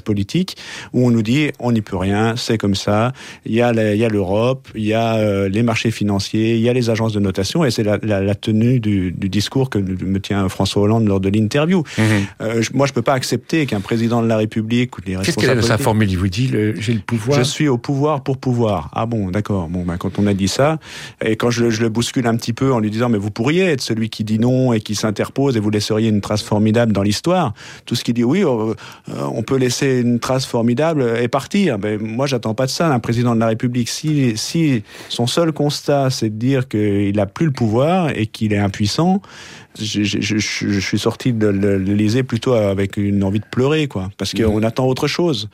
politique où on nous dit on n'y peut rien, c'est comme ça. Il y a l'Europe, il y a les marchés financiers, il y a les agences de notation, et c'est la tenue du discours que me tient François Hollande lors de l'interview. Moi, je peux pas accepter qu'un président de la République ou les responsables Qu'est-ce qu'elle a sa formule? Il vous dit j'ai le pouvoir. Je suis au pouvoir pour pouvoir. Ah bon, d'accord. Bon, quand on a dit ça, et quand je le bouscule un petit peu en lui disant mais vous pourriez être celui qui dit non et qui s'interpose et vous laisseriez une trace formidable dans l'histoire. Tout ce qui dit oui, on peut laisser une trace formidable et partir. Mais moi, j'attends pas de ça d'un président de la République. Si son seul constat, c'est de dire qu'il a plus le pouvoir et qu'il est impuissant, je suis sorti de l'Élysée plutôt avec une envie de pleurer, quoi, parce qu'on attend autre chose.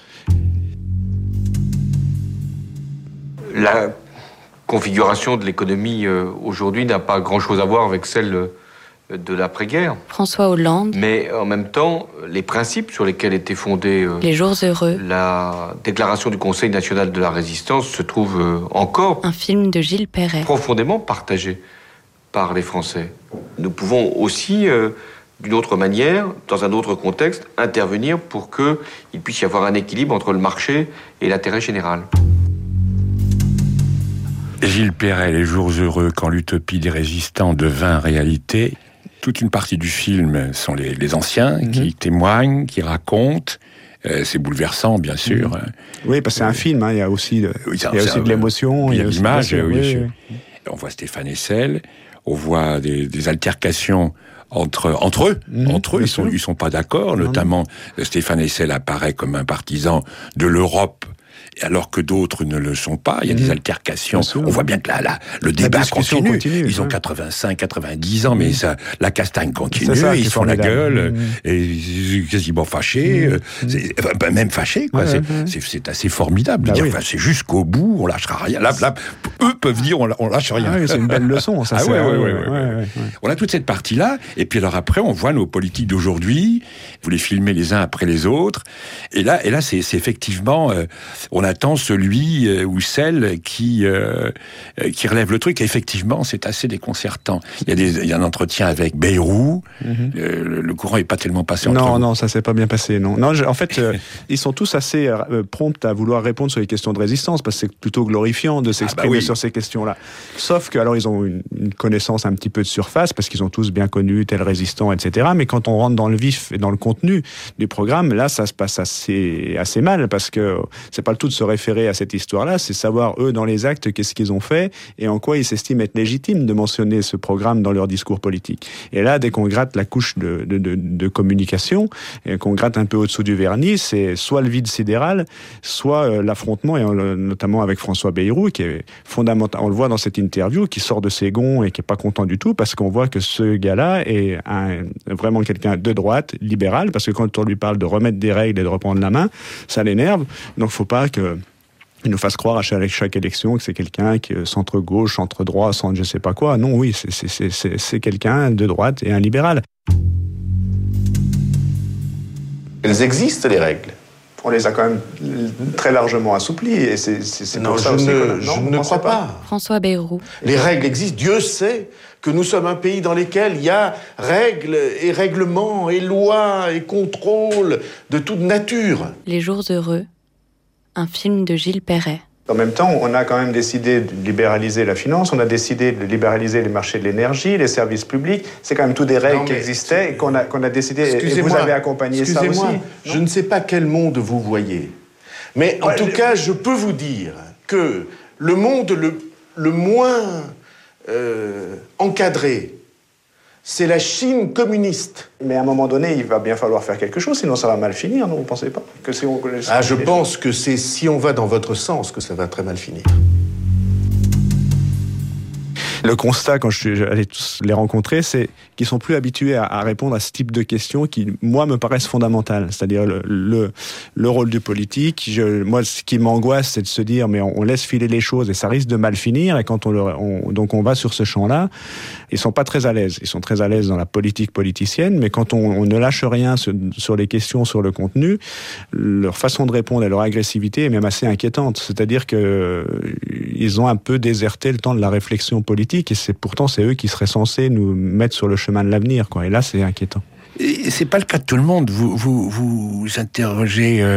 La configuration de l'économie aujourd'hui n'a pas grand-chose à voir avec celle de l'après-guerre. François Hollande. Mais en même temps, les principes sur lesquels étaient fondés les jours heureux, la déclaration du Conseil national de la résistance se trouvent encore un film de Gilles Perret, profondément partagé par les Français. Nous pouvons aussi, d'une autre manière, dans un autre contexte, intervenir pour qu'il puisse y avoir un équilibre entre le marché et l'intérêt général. Gilles Perret, Les jours heureux, quand l'utopie des résistants devint réalité. Toute une partie du film sont les anciens qui témoignent, qui racontent. C'est bouleversant, bien sûr. Oui, parce que c'est un film, hein, il y a aussi de l'émotion. Il y a l'image, oui. On voit Stéphane Hessel, on voit des altercations entre eux. Entre eux, ils sont pas d'accord. Notamment, Stéphane Hessel apparaît comme un partisan de l'Europe, alors que d'autres ne le sont pas. Il y a des altercations. On voit bien que le débat continue. Ils ont 85, 90 ans, mais la castagne continue. Ils font la gueule, et quasiment fâchés, même fâchés, quoi. C'est assez formidable. C'est jusqu'au bout, on lâchera rien. Là, eux peuvent dire on lâche rien. C'est une belle leçon, ça. On a toute cette partie-là, et puis alors après, on voit nos politiques d'aujourd'hui. Vous les filmez les uns après les autres, et là, c'est effectivement, on attend celui ou celle qui relève le truc. Et effectivement, c'est assez déconcertant. Il y a un entretien avec Bayrou. Le courant n'est pas tellement passé entre vous. Non, ça s'est pas bien passé. Non, en fait, ils sont tous assez prompts à vouloir répondre sur les questions de résistance, parce que c'est plutôt glorifiant de s'exprimer sur ces questions-là. Sauf que alors ils ont une connaissance un petit peu de surface, parce qu'ils ont tous bien connu tel résistant, etc. Mais quand on rentre dans le vif et dans le contenu du programme, là, ça se passe assez mal, parce que c'est pas le tout de se référer à cette histoire-là, c'est savoir, eux, dans les actes, qu'est-ce qu'ils ont fait et en quoi ils s'estiment être légitimes de mentionner ce programme dans leur discours politique. Et là, dès qu'on gratte la couche de communication, et qu'on gratte un peu au-dessous du vernis, c'est soit le vide sidéral, soit l'affrontement, et notamment avec François Bayrou, qui est fondamental. On le voit dans cette interview, qui sort de ses gonds et qui est pas content du tout, parce qu'on voit que ce gars-là est vraiment quelqu'un de droite, libéral, parce que quand on lui parle de remettre des règles et de reprendre la main, ça l'énerve. Donc, faut pas qu'il nous fasse croire à chaque élection que c'est quelqu'un qui est centre-gauche, centre-droit, centre je sais pas quoi. Non, oui, c'est quelqu'un de droite et un libéral. Elles existent, les règles. On les a quand même très largement assouplies, et c'est pour ça aussi que je ne crois pas. François Bayrou. Les règles existent. Dieu sait que nous sommes un pays dans lequel il y a règles et règlements et lois et contrôles de toute nature. Les jours heureux, un film de Gilles Perret. En même temps, on a quand même décidé de libéraliser la finance, on a décidé de libéraliser les marchés de l'énergie, les services publics. C'est quand même toutes des règles qui existaient et qu'on a décidé. Et vous avez accompagné ça aussi. Excusez-moi, je ne sais pas quel monde vous voyez. Mais en tout cas, je peux vous dire que le monde le moins encadré, c'est la Chine communiste. Mais à un moment donné, il va bien falloir faire quelque chose, sinon ça va mal finir, non? Vous ne pensez pas que je pense que c'est si on va dans votre sens que ça va très mal finir. Le constat, quand je suis allé tous les rencontrer, c'est qu'ils sont plus habitués à répondre à ce type de questions qui, moi, me paraissent fondamentales. C'est-à-dire le rôle du politique. Moi, ce qui m'angoisse, c'est de se dire, mais on laisse filer les choses et ça risque de mal finir. Et quand donc on va sur ce champ-là, ils sont pas très à l'aise. Ils sont très à l'aise dans la politique politicienne, mais quand on ne lâche rien sur les questions, sur le contenu, leur façon de répondre et leur agressivité est même assez inquiétante. C'est-à-dire que ils ont un peu déserté le temps de la réflexion politique. Et pourtant, c'est eux qui seraient censés nous mettre sur le chemin de l'avenir, quoi. Et là, c'est inquiétant. Et c'est pas le cas de tout le monde. Vous interrogez